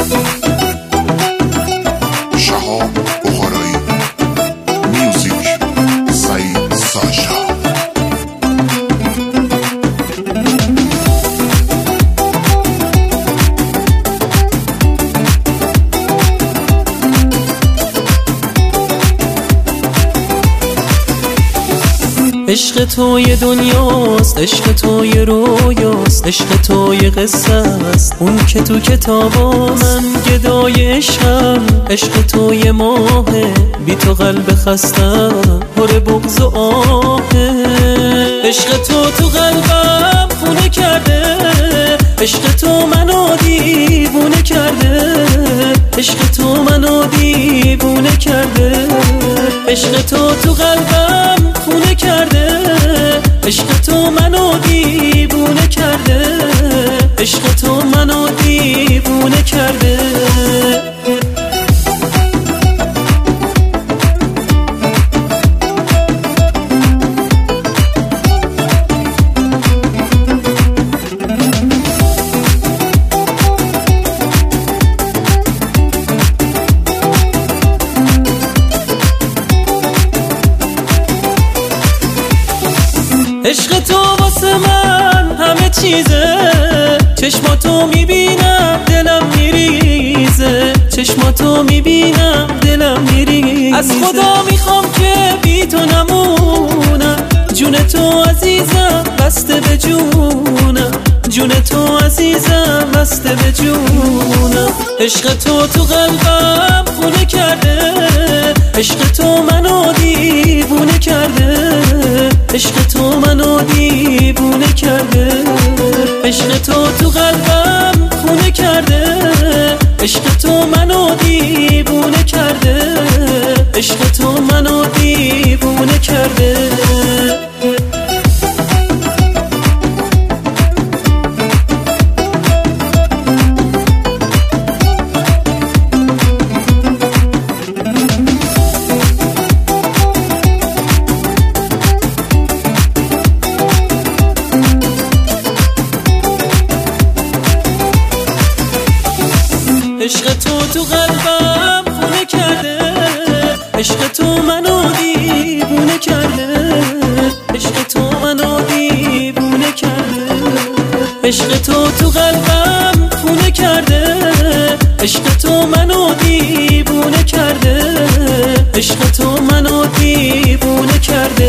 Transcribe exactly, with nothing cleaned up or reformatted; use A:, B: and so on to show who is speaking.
A: شهاب بخارایی میوزیک سعید ساشا.
B: عشق تو یه دنیاست، عشق تو یه رویاست، عشق تو یه قصه است اون که تو کتابا. من گدای عشقم، عشق تو یه ماهه، بی تو قلب خستم پر بغض و آهه. عشق تو تو قلبم خونه کرده، عشق تو منو دیوونه کرده، عشق تو منو دیوونه کرده. عشق تو تو قلبم خونه کرده، عشق تو منو دیوونه کرده، عشق تو منو دیوونه کرده. عشق تو واسه من همه چیزه، چشماتو میبینم دلم میریزه، چشماتو میبینم دلم میریزه. از خدا میخوام که بی تو نمونم، جون تو عزیزم بسته به جونم، جون تو عزیزم بسته به جونم. عشق تو تو قلبم خونه کرده، عشق تو منو دیوونه کرده، عشق تو منو دیوونه کرده. عشق تو تو قلبم خونه کرده، عشق تو منو دیوونه کرده، عشق تو منو دیوونه کرده. عشق تو تو قلبم خونه کرده، عشق تو منو دیوونه کرده، عشق تو منو دیوونه کرده. عشق تو تو قلبم خونه کرده، عشق تو منو دیوونه کرده، عشق تو منو دیوونه کرده.